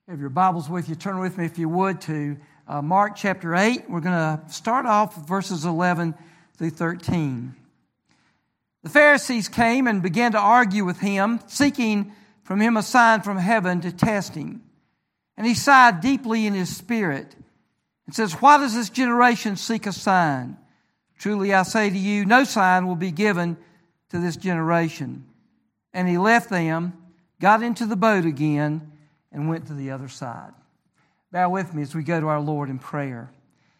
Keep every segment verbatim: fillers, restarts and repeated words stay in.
Have your Bibles with you, turn with me if you would to uh, Mark chapter eight. We're going to start off with verses eleven through thirteen. The Pharisees came and began to argue with him, seeking from him a sign from heaven to test him. And he sighed deeply in his spirit and says, "Why does this generation seek a sign? Truly I say to you, no sign will be given to this generation." And he left them, got into the boat again, and went to the other side. Bow with me as we go to our Lord in prayer.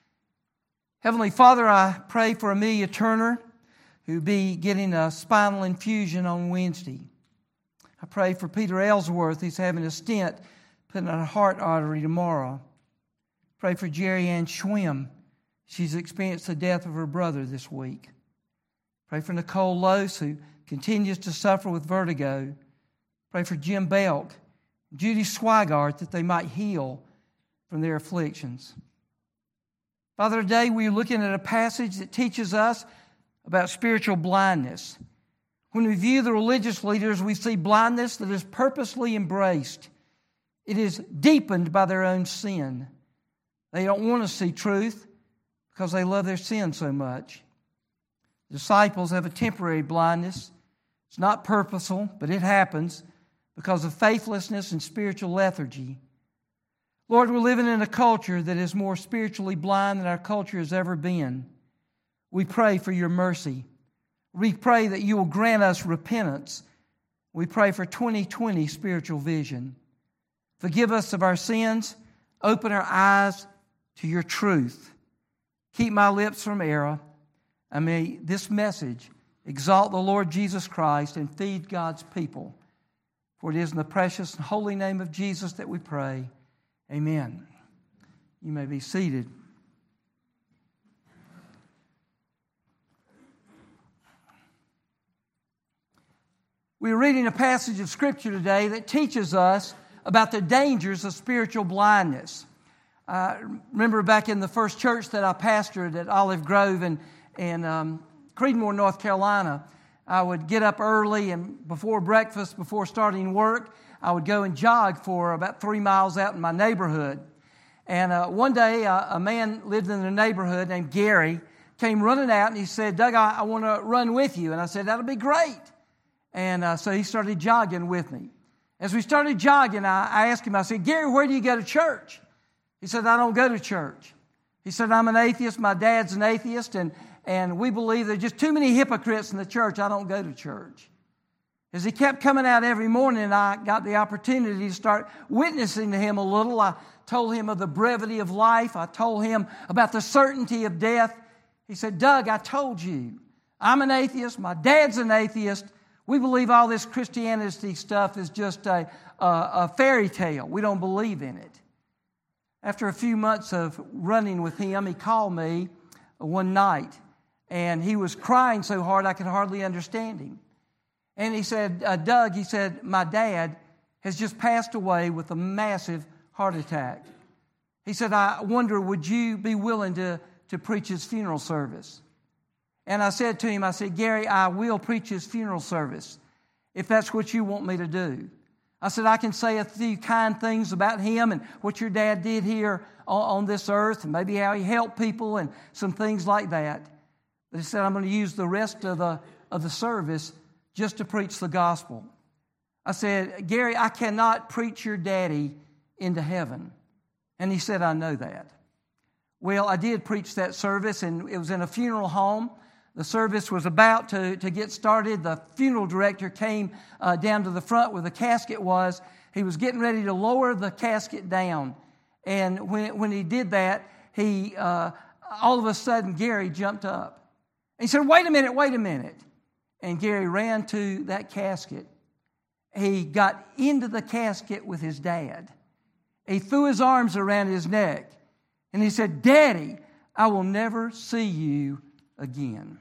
Heavenly Father, I pray for Amelia Turner, who'll be getting a spinal infusion on Wednesday. I pray for Peter Ellsworth, who's having a stent put in a heart artery tomorrow. Pray for Jerry Ann Schwim. She's experienced the death of her brother this week. Pray for Nicole Lose, who continues to suffer with vertigo. Pray for Jim Belt, Judy Swigart, that they might heal from their afflictions. Father, today we're looking at a passage that teaches us about spiritual blindness. When we view the religious leaders, we see blindness that is purposely embraced. It is deepened by their own sin. They don't want to see truth because they love their sin so much. Disciples have a temporary blindness. It's not purposeful, but it happens because of faithlessness and spiritual lethargy. Lord, we're living in a culture that is more spiritually blind than our culture has ever been. We pray for your mercy. We pray that you will grant us repentance. We pray for twenty twenty spiritual vision. Forgive us of our sins. Open our eyes to your truth. Keep my lips from error. And may this message exalt the Lord Jesus Christ and feed God's people. For it is in the precious and holy name of Jesus that we pray. Amen. You may be seated. We're reading a passage of Scripture today that teaches us about the dangers of spiritual blindness. I remember back in the first church that I pastored at Olive Grove in, in um, Creedmoor, North Carolina, I would get up early, and before breakfast, before starting work, I would go and jog for about three miles out in my neighborhood. And uh, one day, uh, a man lived in the neighborhood named Gary came running out, and he said, "Doug, I, I want to run with you." And I said, "That'll be great." And uh, so he started jogging with me. As we started jogging, I, I asked him, I said, "Gary, where do you go to church?" He said, "I don't go to church." He said, "I'm an atheist. My dad's an atheist, and And we believe there's just too many hypocrites in the church. I don't go to church." As he kept coming out every morning, I got the opportunity to start witnessing to him a little. I told him of the brevity of life. I told him about the certainty of death. He said, "Doug, I told you, I'm an atheist. My dad's an atheist. We believe all this Christianity stuff is just a, a, a fairy tale. We don't believe in it." After a few months of running with him, he called me one night. And he was crying so hard I could hardly understand him. And he said, uh, "Doug," he said, "my dad has just passed away with a massive heart attack." He said, "I wonder, would you be willing to, to preach his funeral service?" And I said to him, I said, "Gary, I will preach his funeral service if that's what you want me to do." I said, "I can say a few kind things about him and what your dad did here on, on this earth, and maybe how he helped people and some things like that. But he said, I'm going to use the rest of the, of the service just to preach the gospel." I said, "Gary, I cannot preach your daddy into heaven." And he said, "I know that." Well, I did preach that service, and it was in a funeral home. The service was about to, to get started. The funeral director came uh, down to the front where the casket was. He was getting ready to lower the casket down. And when, when he did that, he uh, all of a sudden, Gary jumped up. He said, "Wait a minute, wait a minute." And Gary ran to that casket. He got into the casket with his dad. He threw his arms around his neck. And he said, "Daddy, I will never see you again."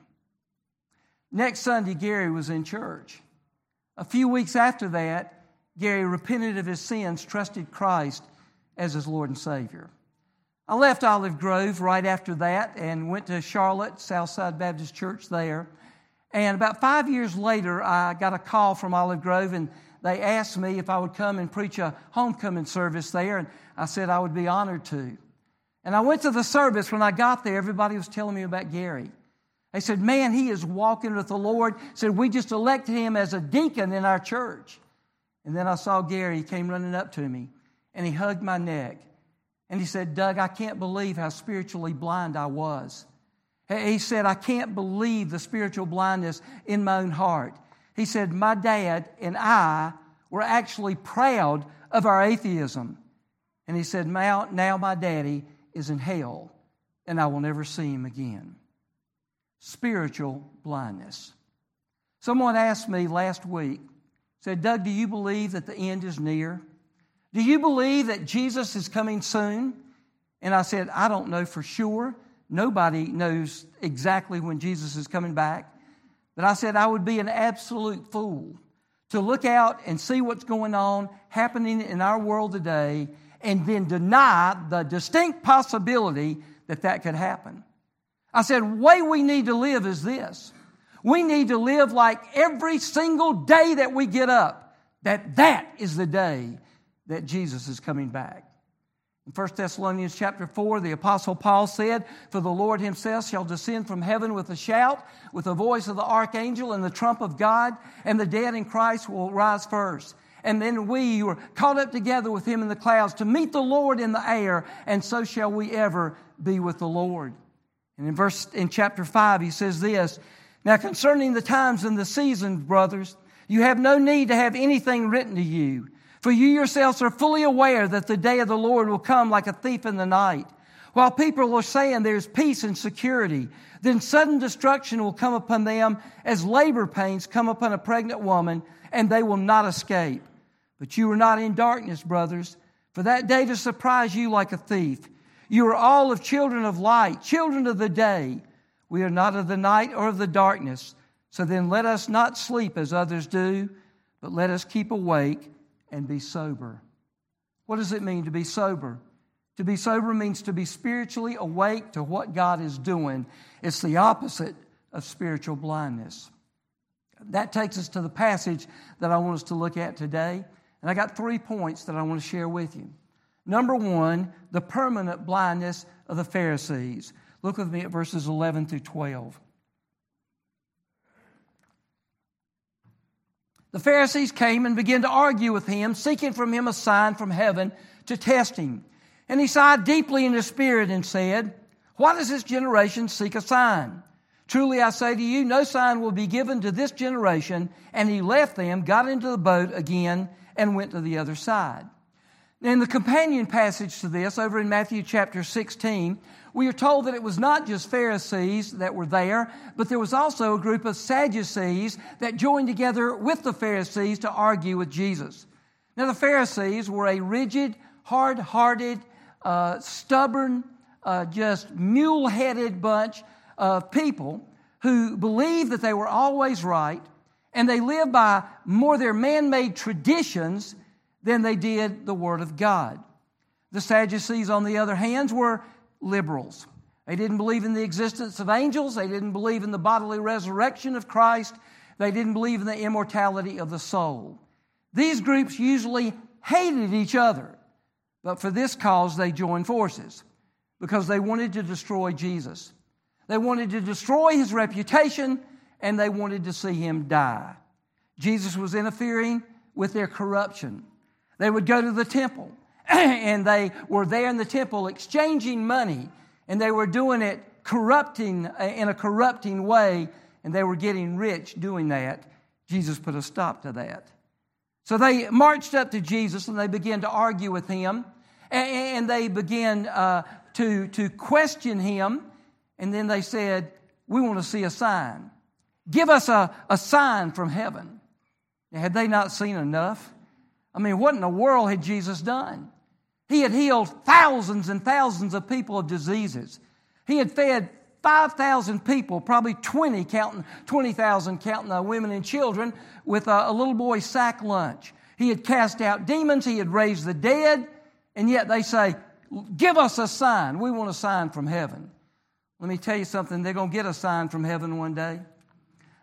Next Sunday, Gary was in church. A few weeks after that, Gary repented of his sins, trusted Christ as his Lord and Savior. I left Olive Grove right after that and went to Charlotte, Southside Baptist Church there. And about five years later, I got a call from Olive Grove, and they asked me if I would come and preach a homecoming service there, and I said I would be honored to. And I went to the service. When I got there, everybody was telling me about Gary. They said, man, he is walking with the Lord. Said, we just elected him as a deacon in our church. And then I saw Gary. He came running up to me, and he hugged my neck. And he said, Doug, I can't believe how spiritually blind I was. He said, I can't believe the spiritual blindness in my own heart. He said, my dad and I were actually proud of our atheism. And he said, now, now my daddy is in hell, and I will never see him again. Spiritual blindness. Someone asked me last week, said, Doug, do you believe that the end is near? Do you believe that Jesus is coming soon? And I said, I don't know for sure. Nobody knows exactly when Jesus is coming back. But I said I would be an absolute fool to look out and see what's going on happening in our world today and then deny the distinct possibility that that could happen. I said, the way we need to live is this. We need to live like every single day that we get up, that that is the day that Jesus is coming back. In First Thessalonians chapter four, the Apostle Paul said, for the Lord himself shall descend from heaven with a shout, with the voice of the archangel and the trump of God, and the dead in Christ will rise first. And then we who are caught up together with him in the clouds to meet the Lord in the air, and so shall we ever be with the Lord. And in verse in chapter five, he says this, now concerning the times and the seasons, brothers, you have no need to have anything written to you. For you yourselves are fully aware that the day of the Lord will come like a thief in the night. While people are saying there's peace and security, then sudden destruction will come upon them as labor pains come upon a pregnant woman, and they will not escape. But you are not in darkness, brothers, for that day to surprise you like a thief. You are all of children of light, children of the day. We are not of the night or of the darkness. So then let us not sleep as others do, but let us keep awake and be sober. What does it mean to be sober? To be sober means to be spiritually awake to what God is doing. It's the opposite of spiritual blindness. That takes us to the passage that I want us to look at today. And I got three points that I want to share with you. Number one, the permanent blindness of the Pharisees. Look with me at verses eleven through twelve. The Pharisees came and began to argue with him, seeking from him a sign from heaven to test him. And he sighed deeply in his spirit and said, why does this generation seek a sign? Truly I say to you, no sign will be given to this generation. And he left them, got into the boat again, and went to the other side. In the companion passage to this, over in Matthew chapter sixteen, we are told that it was not just Pharisees that were there, but there was also a group of Sadducees that joined together with the Pharisees to argue with Jesus. Now, the Pharisees were a rigid, hard-hearted, uh, stubborn, uh, just mule-headed bunch of people who believed that they were always right, and they lived by more their man-made traditions than they did the Word of God. The Sadducees, on the other hand, were liberals. They didn't believe in the existence of angels. They didn't believe in the bodily resurrection of Christ. They didn't believe in the immortality of the soul. These groups usually hated each other, but for this cause they joined forces because they wanted to destroy Jesus. They wanted to destroy his reputation, and they wanted to see him die. Jesus was interfering with their corruption. They would go to the temple, and they were there in the temple exchanging money, and they were doing it corrupting in a corrupting way, and they were getting rich doing that. Jesus put a stop to that. So they marched up to Jesus, and they began to argue with him, and they began uh, to, to question him, and then they said, we want to see a sign. Give us a, a sign from heaven. Now, had they not seen enough? I mean, what in the world had Jesus done? He had healed thousands and thousands of people of diseases. He had fed five thousand people, probably twenty counting twenty thousand counting the women and children, with a, a little boy's sack lunch. He had cast out demons. He had raised the dead. And yet they say, give us a sign. We want a sign from heaven. Let me tell you something. They're going to get a sign from heaven one day.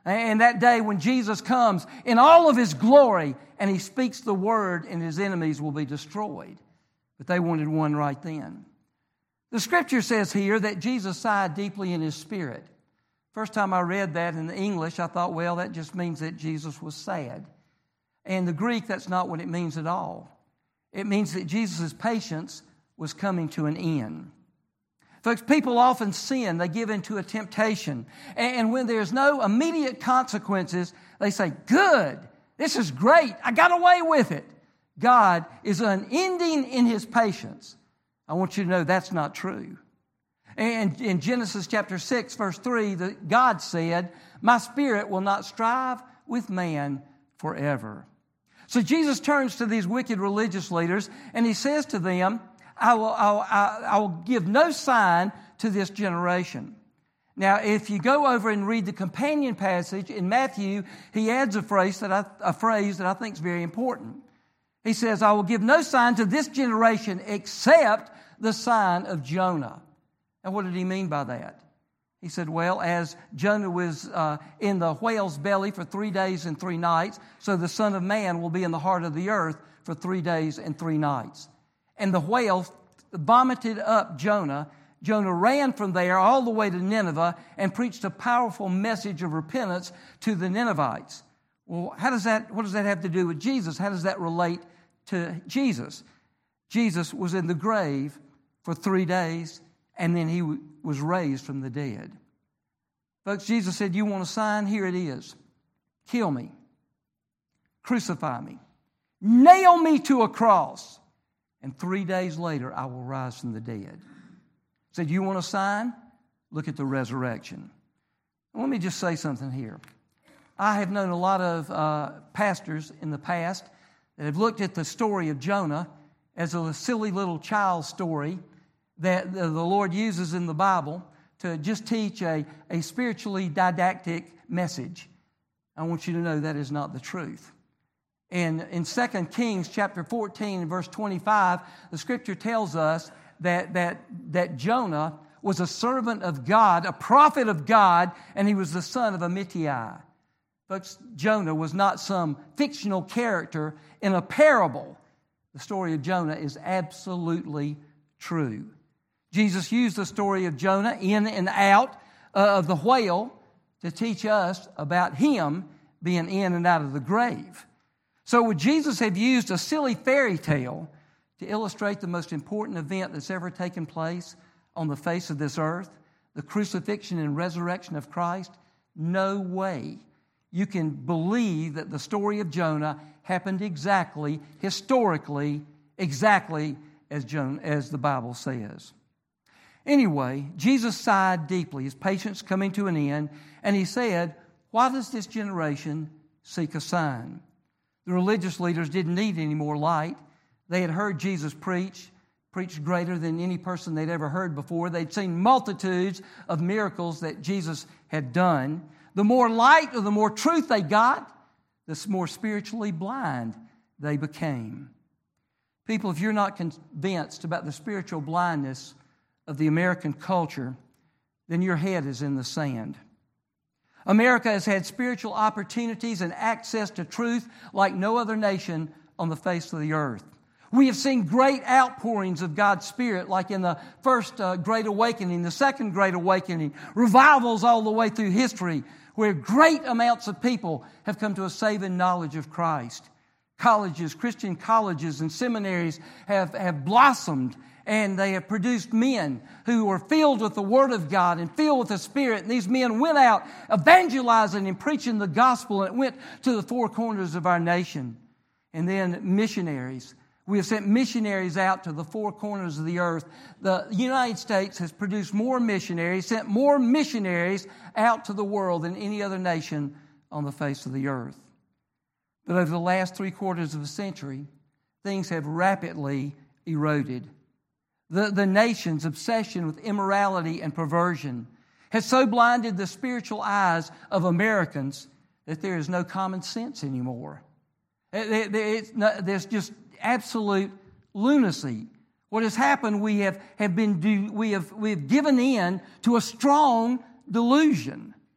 And that day when Jesus comes in all of His glory and He speaks the word and His enemies will be destroyed. But they wanted one right then. The Scripture says here that Jesus sighed deeply in His spirit. First time I read that in the English, I thought, well, that just means that Jesus was sad. And the Greek, that's not what it means at all. It means that Jesus' patience was coming to an end. Folks, people often sin. They give into a temptation. And when there's no immediate consequences, they say, good, this is great. I got away with it. God is unending in His patience. I want you to know that's not true. And in Genesis chapter six, verse three, the, God said, my spirit will not strive with man forever. So Jesus turns to these wicked religious leaders and He says to them, I will, I will, I will give no sign to this generation. Now, if you go over and read the companion passage in Matthew, he adds a phrase that I, a phrase that I think is very important. He says, I will give no sign to this generation except the sign of Jonah. And what did he mean by that? He said, well, as Jonah was uh, in the whale's belly for three days and three nights, so the Son of Man will be in the heart of the earth for three days and three nights. And the whale vomited up Jonah. Jonah ran from there all the way to Nineveh and preached a powerful message of repentance to the Ninevites. Well, how does that, what does that have to do with Jesus? How does that relate to Jesus? Jesus was in the grave for three days and then He w- was raised from the dead. Folks, Jesus said, you want a sign? Here it is. Kill me. Crucify me. Nail me to a cross. And three days later, I will rise from the dead. Said, you want a sign? Look at the resurrection. Let me just say something here. I have known a lot of uh, pastors in the past that have looked at the story of Jonah as a silly little child story that the Lord uses in the Bible to just teach a, a spiritually didactic message. I want you to know that is not the truth. And in Second Kings chapter fourteen and verse twenty-five, the Scripture tells us that, that, that Jonah was a servant of God, a prophet of God, and he was the son of Amittai. Folks, Jonah was not some fictional character in a parable. The story of Jonah is absolutely true. Jesus used the story of Jonah in and out of the whale to teach us about Him being in and out of the grave. So would Jesus have used a silly fairy tale to illustrate the most important event that's ever taken place on the face of this earth, the crucifixion and resurrection of Christ? No way. You can believe that the story of Jonah happened exactly, historically, exactly as, Jonah, as the Bible says. Anyway, Jesus sighed deeply, His patience coming to an end, and He said, why does this generation seek a sign? The religious leaders didn't need any more light. They had heard Jesus preach, preached greater than any person they'd ever heard before. They'd seen multitudes of miracles that Jesus had done. The more light or the more truth they got, the more spiritually blind they became. People, if you're not convinced about the spiritual blindness of the American culture, then your head is in the sand. America has had spiritual opportunities and access to truth like no other nation on the face of the earth. We have seen great outpourings of God's Spirit, like in the first uh, Great Awakening, the second Great Awakening, revivals all the way through history, where great amounts of people have come to a saving knowledge of Christ. Colleges, Christian colleges and seminaries have, have blossomed, and they have produced men who were filled with the Word of God and filled with the Spirit. And these men went out evangelizing and preaching the gospel, and it went to the four corners of our nation. And then missionaries. We have sent missionaries out to the four corners of the earth. The United States has produced more missionaries, sent more missionaries out to the world than any other nation on the face of the earth. But over the last three quarters of a century, things have rapidly eroded. The, the nation's obsession with immorality and perversion has so blinded the spiritual eyes of Americans that there is no common sense anymore. There's just absolute lunacy. What has happened, we have, have been do, we have we have given in to a strong delusion.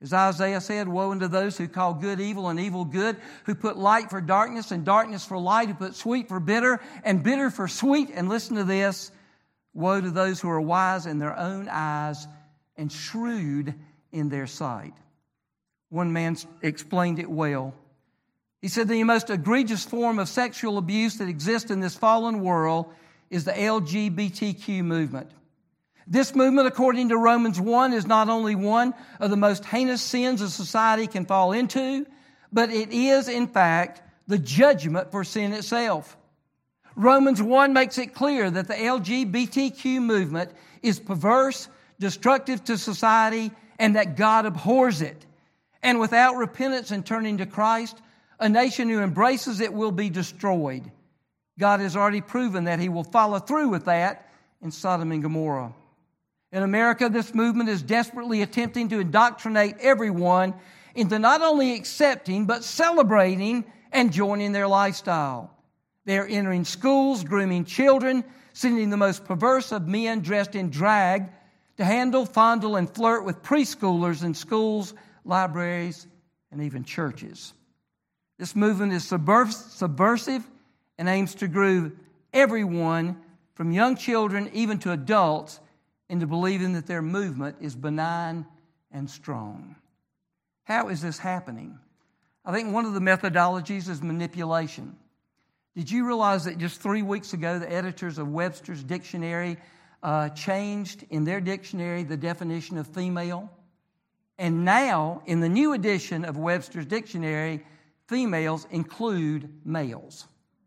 As Isaiah said, woe unto those who call good evil and evil good, who put light for darkness and darkness for light, who put sweet for bitter and bitter for sweet. And listen to this, woe to those who are wise in their own eyes and shrewd in their sight. One man explained it well. He said the most egregious form of sexual abuse that exists in this fallen world is the L G B T Q movement. This movement, according to Romans one, is not only one of the most heinous sins a society can fall into, but it is, in fact, the judgment for sin itself. Romans one makes it clear that the L G B T Q movement is perverse, destructive to society, and that God abhors it. And without repentance and turning to Christ, a nation who embraces it will be destroyed. God has already proven that He will follow through with that in Sodom and Gomorrah. In America, this movement is desperately attempting to indoctrinate everyone into not only accepting, but celebrating and joining their lifestyle. They are entering schools, grooming children, sending the most perverse of men dressed in drag to handle, fondle, and flirt with preschoolers in schools, libraries, and even churches. This movement is subversive and aims to groove everyone, from young children even to adults, into believing that their movement is benign and strong. How is this happening? I think one of the methodologies is manipulation. Did you realize that just three weeks ago, the editors of Webster's Dictionary uh, changed in their dictionary the definition of female? And now, in the new edition of Webster's Dictionary, females include males.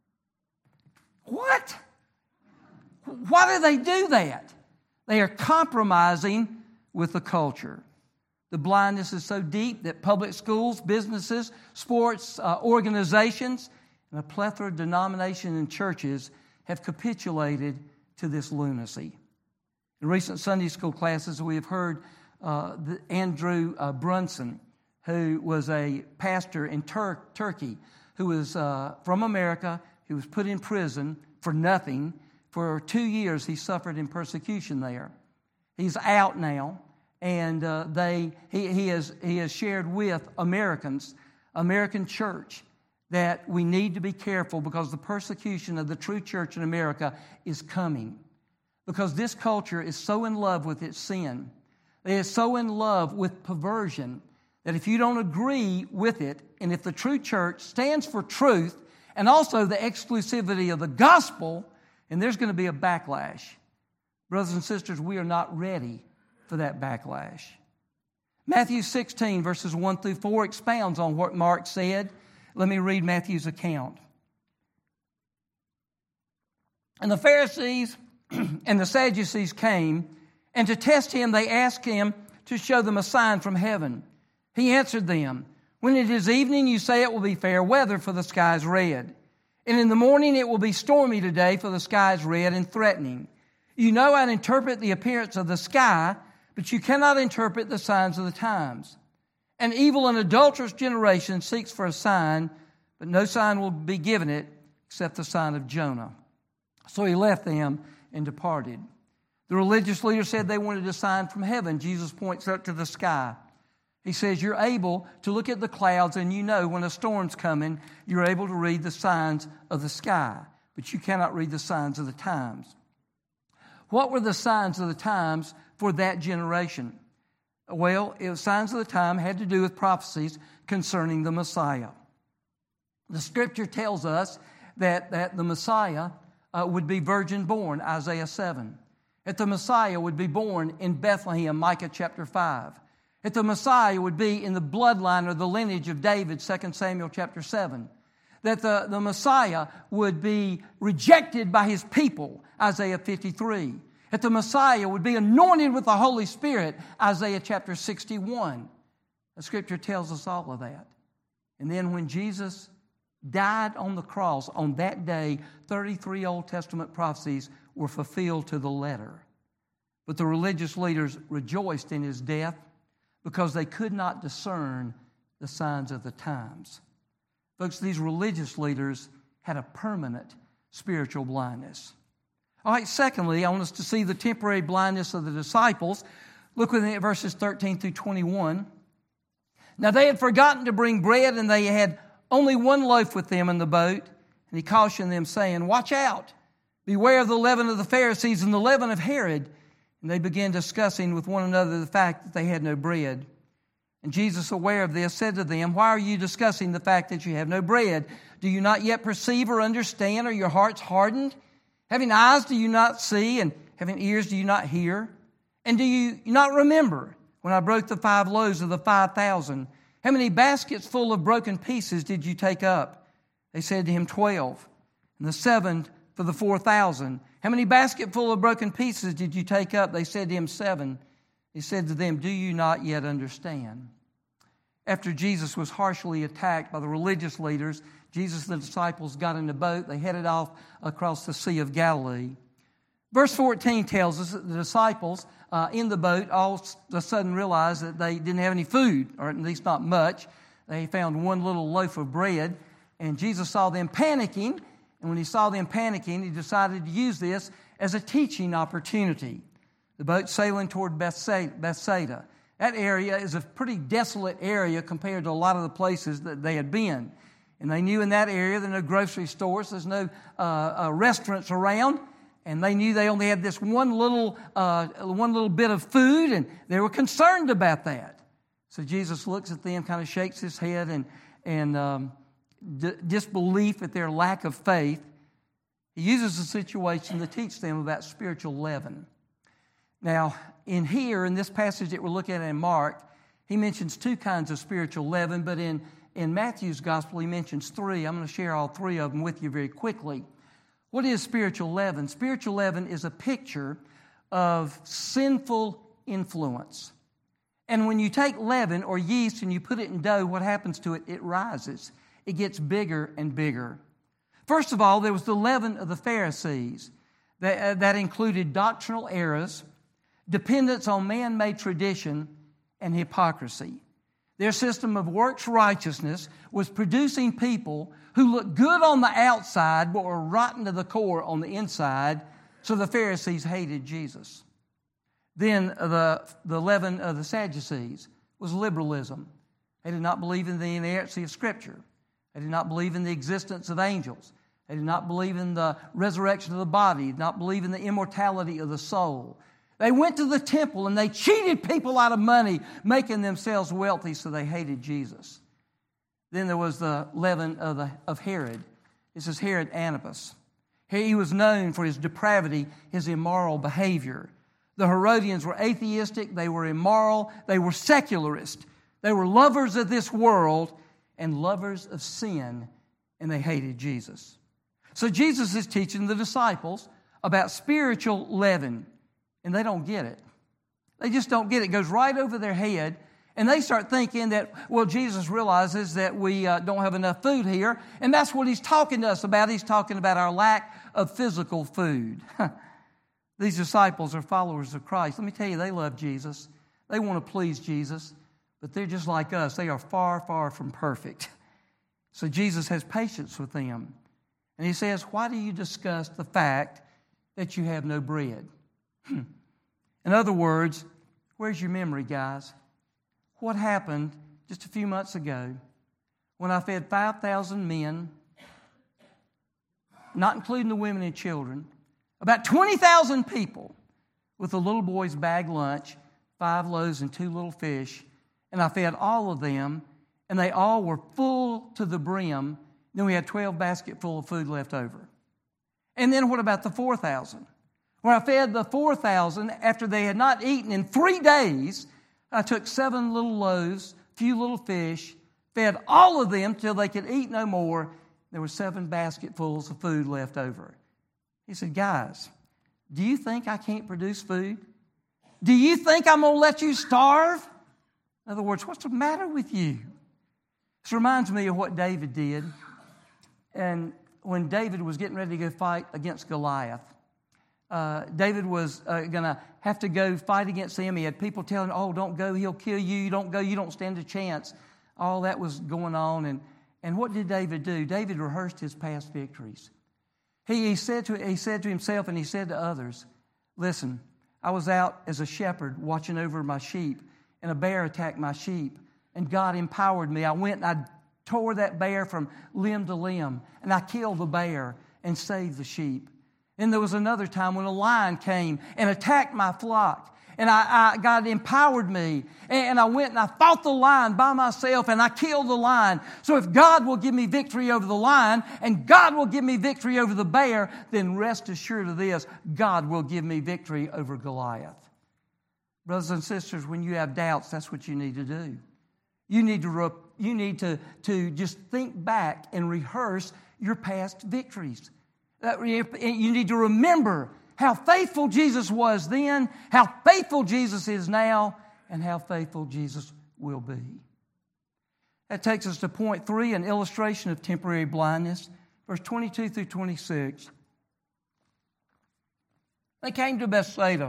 What? Why do they do that? They are compromising with the culture. The blindness is so deep that public schools, businesses, sports uh, organizations, and a plethora of denominations and churches have capitulated to this lunacy. In recent Sunday school classes, we have heard uh, the Andrew uh, Brunson, who was a pastor in Tur- Turkey, who was uh, from America, who was put in prison for nothing. For two years, he suffered in persecution there. He's out now, and uh, they he, he has he has shared with Americans, American church, that we need to be careful because the persecution of the true church in America is coming. Because this culture is so in love with its sin, it is so in love with perversion, that if you don't agree with it, and if the true church stands for truth and also the exclusivity of the gospel, and there's going to be a backlash. Brothers and sisters, we are not ready for that backlash. Matthew sixteen, verses one through four, expounds on what Mark said. Let me read Matthew's account. And the Pharisees and the Sadducees came, and to test him, they asked him to show them a sign from heaven. He answered them, when it is evening, you say it will be fair weather, for the sky is red. And in the morning it will be stormy today, for the sky is red and threatening. You know how to interpret the appearance of the sky, but you cannot interpret the signs of the times. An evil and adulterous generation seeks for a sign, but no sign will be given it except the sign of Jonah. So he left them and departed. The religious leaders said they wanted a sign from heaven. Jesus points up to the sky. He says, you're able to look at the clouds and you know when a storm's coming, you're able to read the signs of the sky, but you cannot read the signs of the times. What were the signs of the times for that generation? Well, it was signs of the time had to do with prophecies concerning the Messiah. The Scripture tells us that, that the Messiah uh, would be virgin born, Isaiah seven. That the Messiah would be born in Bethlehem, Micah chapter five. That the Messiah would be in the bloodline or the lineage of David, Second Samuel chapter seven. That the, the Messiah would be rejected by his people, Isaiah fifty-three. That the Messiah would be anointed with the Holy Spirit, Isaiah chapter sixty-one. The Scripture tells us all of that. And then when Jesus died on the cross, on that day, thirty-three Old Testament prophecies were fulfilled to the letter. But the religious leaders rejoiced in his death because they could not discern the signs of the times. Folks, these religious leaders had a permanent spiritual blindness. All right, secondly, I want us to see the temporary blindness of the disciples. Look with me at verses thirteen through twenty-one. Now they had forgotten to bring bread, and they had only one loaf with them in the boat. And he cautioned them, saying, "Watch out. Beware of the leaven of the Pharisees and the leaven of Herod." And they began discussing with one another the fact that they had no bread. And Jesus, aware of this, said to them, "Why are you discussing the fact that you have no bread? Do you not yet perceive or understand? Are your hearts hardened? Having eyes, do you not see? And having ears, do you not hear? And do you not remember when I broke the five loaves of the five thousand? How many baskets full of broken pieces did you take up?" They said to him, "Twelve." "And the seven for the four thousand. How many basketful of broken pieces did you take up?" They said to him, "Seven." He said to them, "Do you not yet understand?" After Jesus was harshly attacked by the religious leaders, Jesus and the disciples got in the boat. They headed off across the Sea of Galilee. Verse fourteen tells us that the disciples uh, in the boat all of a sudden realized that they didn't have any food, or at least not much. They found one little loaf of bread, and Jesus saw them panicking. And when he saw them panicking, he decided to use this as a teaching opportunity. The boat sailing toward Bethsaida. That area is a pretty desolate area compared to a lot of the places that they had been. And they knew in that area there are no grocery stores, there's no uh, uh, restaurants around, and they knew they only had this one little uh, one little bit of food, and they were concerned about that. So Jesus looks at them, kind of shakes his head, and and um, d- disbelief at their lack of faith. He uses the situation to teach them about spiritual leaven. Now, in here, in this passage that we're looking at in Mark, he mentions two kinds of spiritual leaven, but in, in Matthew's gospel, he mentions three. I'm going to share all three of them with you very quickly. What is spiritual leaven? Spiritual leaven is a picture of sinful influence. And when you take leaven or yeast and you put it in dough, what happens to it? It rises. It gets bigger and bigger. First of all, there was the leaven of the Pharisees. That, uh, that included doctrinal errors, dependence on man-made tradition, and hypocrisy. Their system of works righteousness was producing people who looked good on the outside but were rotten to the core on the inside, so the Pharisees hated Jesus. Then the, the leaven of the Sadducees was liberalism. They did not believe in the inerrancy of Scripture. They did not believe in the existence of angels. They did not believe in the resurrection of the body, did not believe in the immortality of the soul. They went to the temple and they cheated people out of money, making themselves wealthy, so they hated Jesus. Then there was the leaven of, the, of Herod. This is Herod Antipas. He was known for his depravity, his immoral behavior. The Herodians were atheistic, they were immoral, they were secularist. They were lovers of this world and lovers of sin, and they hated Jesus. So Jesus is teaching the disciples about spiritual leaven, and they don't get it. They just don't get it. It goes right over their head, and they start thinking that, well, Jesus realizes that we uh, don't have enough food here, and that's what he's talking to us about. He's talking about our lack of physical food. These disciples are followers of Christ. Let me tell you, they love Jesus. They want to please Jesus, but they're just like us. They are far, far from perfect. So Jesus has patience with them. And he says, why do you discuss the fact that you have no bread? In other words, where's your memory, guys? What happened just a few months ago when I fed five thousand men, not including the women and children, about twenty thousand people with a little boy's bag lunch, five loaves and two little fish, and I fed all of them, and they all were full to the brim. Then we had twelve baskets full of food left over. And then what about the four thousand? When I fed the four thousand, after they had not eaten in three days, I took seven little loaves, a few little fish, fed all of them till they could eat no more. There were seven basketfuls of food left over. He said, guys, do you think I can't produce food? Do you think I'm going to let you starve? In other words, what's the matter with you? This reminds me of what David did. And when David was getting ready to go fight against Goliath, uh, David was uh, going to have to go fight against him. He had people telling him, oh, don't go, he'll kill you. You don't go, you don't stand a chance. All that was going on. And, and what did David do? David rehearsed his past victories. He, he, said to, he said to himself and he said to others, listen, I was out as a shepherd watching over my sheep, and a bear attacked my sheep, and God empowered me. I went and I tore that bear from limb to limb, and I killed the bear and saved the sheep. And there was another time when a lion came and attacked my flock. And I, I, God empowered me. And I went and I fought the lion by myself and I killed the lion. So if God will give me victory over the lion and God will give me victory over the bear, then rest assured of this, God will give me victory over Goliath. Brothers and sisters, when you have doubts, that's what you need to do. You need to, re- you need to, to just think back and rehearse your past victories. Uh, you need to remember how faithful Jesus was then, how faithful Jesus is now, and how faithful Jesus will be. That takes us to point three, an illustration of temporary blindness. Verse twenty-two through twenty-six. They came to Bethsaida,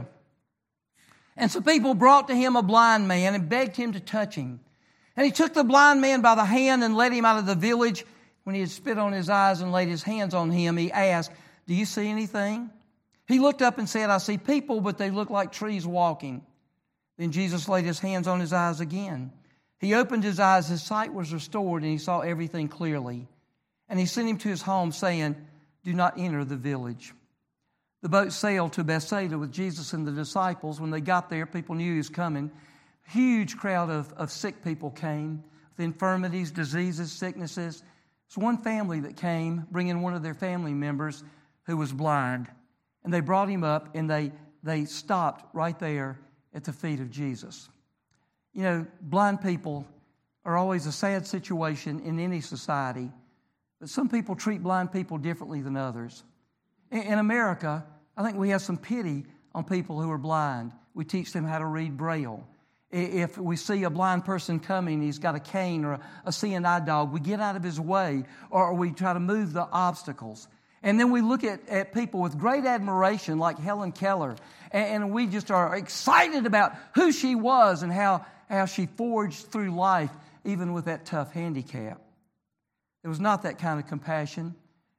and some people brought to him a blind man and begged him to touch him. And he took the blind man by the hand and led him out of the village. When he had spit on his eyes and laid his hands on him, he asked, "Do you see anything?" He looked up and said, "I see people, but they look like trees walking." Then Jesus laid his hands on his eyes again. He opened his eyes, his sight was restored, and he saw everything clearly. And he sent him to his home, saying, "Do not enter the village." The boat sailed to Bethsaida with Jesus and the disciples. When they got there, people knew he was coming. A huge crowd of, of sick people came with infirmities, diseases, sicknesses. There's one family that came, bringing one of their family members who was blind. And they brought him up, and they, they stopped right there at the feet of Jesus. You know, blind people are always a sad situation in any society, but some people treat blind people differently than others. In, in America, I think we have some pity on people who are blind. We teach them how to read Braille. If we see a blind person coming, he's got a cane or a, a seeing eye dog, we get out of his way, or we try to move the obstacles. And then we look at, at people with great admiration like Helen Keller, and, and we just are excited about who she was and how, how she forged through life even with that tough handicap. There was not that kind of compassion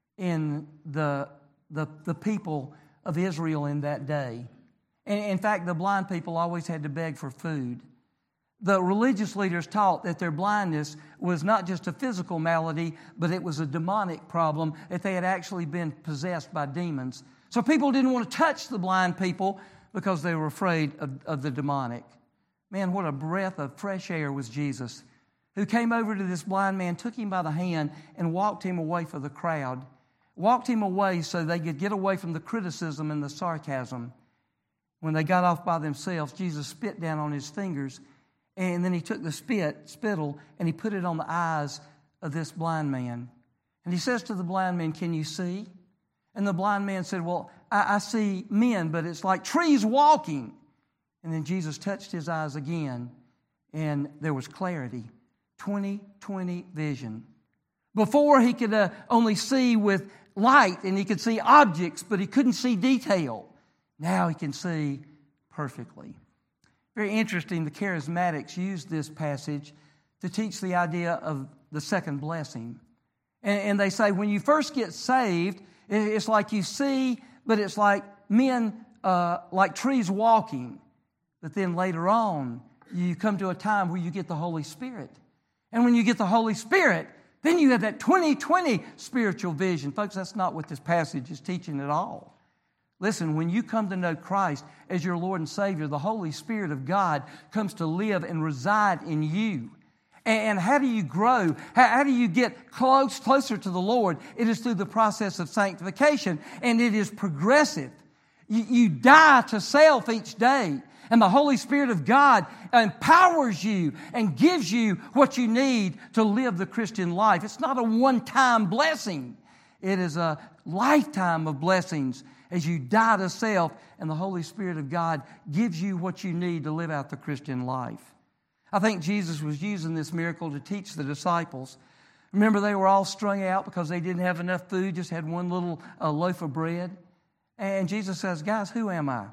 in the, the, the people of Israel in that day. And in fact, the blind people always had to beg for food. The religious leaders taught that their blindness was not just a physical malady, but it was a demonic problem, that they had actually been possessed by demons. So people didn't want to touch the blind people because they were afraid of, of the demonic. Man, what a breath of fresh air was Jesus, who came over to this blind man, took him by the hand, and walked him away from the crowd. Walked him away so they could get away from the criticism and the sarcasm. When they got off by themselves, Jesus spit down on his fingers, and then he took the spit, spittle, and he put it on the eyes of this blind man. And he says to the blind man, "Can you see?" And the blind man said, "Well, I, I see men, but it's like trees walking." And then Jesus touched his eyes again, and there was clarity, twenty twenty vision. Before, he could uh, only see with light, and he could see objects, but he couldn't see detail. Now he can see perfectly. Very interesting, the charismatics used this passage to teach the idea of the second blessing. And, and they say when you first get saved, it's like you see, but it's like men, uh, like trees walking. But then later on, you come to a time where you get the Holy Spirit. And when you get the Holy Spirit, then you have that twenty twenty spiritual vision. Folks, that's not what this passage is teaching at all. Listen, when you come to know Christ as your Lord and Savior, the Holy Spirit of God comes to live and reside in you. And how do you grow? How do you get close, closer to the Lord? It is through the process of sanctification, and it is progressive. You, you die to self each day, and the Holy Spirit of God empowers you and gives you what you need to live the Christian life. It's not a one-time blessing. It is a lifetime of blessings as you die to self, and the Holy Spirit of God gives you what you need to live out the Christian life. I think Jesus was using this miracle to teach the disciples. Remember, they were all strung out because they didn't have enough food, just had one little uh, loaf of bread. And Jesus says, "Guys, who am I?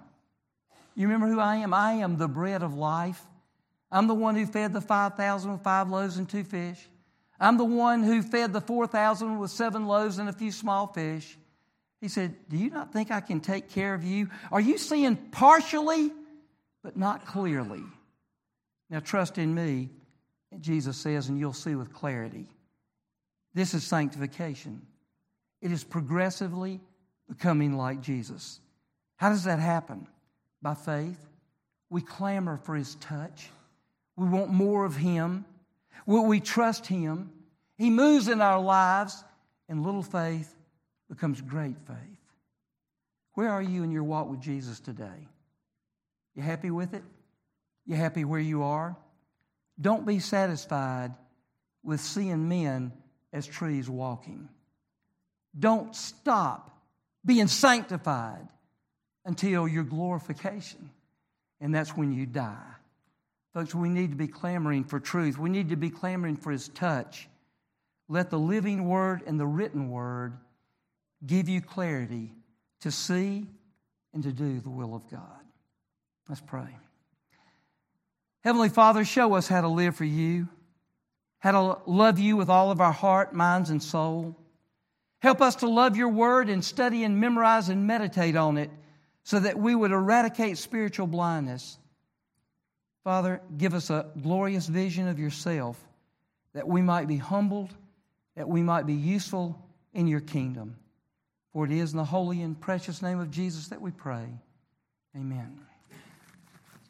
You remember who I am? I am the bread of life. I'm the one who fed the five thousand with five loaves and two fish. I'm the one who fed the four thousand with seven loaves and a few small fish." He said, "Do you not think I can take care of you? Are you seeing partially, but not clearly? Now trust in me, Jesus says, and you'll see with clarity, this is sanctification. It is progressively becoming like Jesus. How does that happen? By faith. We clamor for His touch. We want more of Him. We trust Him. He moves in our lives, and little faith becomes great faith. Where are you in your walk with Jesus today? You happy with it? You happy where you are? Don't be satisfied with seeing men as trees walking. Don't stop being sanctified until your glorification. And that's when you die. Folks, we need to be clamoring for truth. We need to be clamoring for His touch. Let the living Word and the written Word give you clarity to see and to do the will of God. Let's pray. Heavenly Father, show us how to live for You, how to love You with all of our heart, minds, and soul. Help us to love Your Word and study and memorize and meditate on it so that we would eradicate spiritual blindness. Father, give us a glorious vision of Yourself that we might be humbled, that we might be useful in Your kingdom. For it is in the holy and precious name of Jesus that we pray. Amen.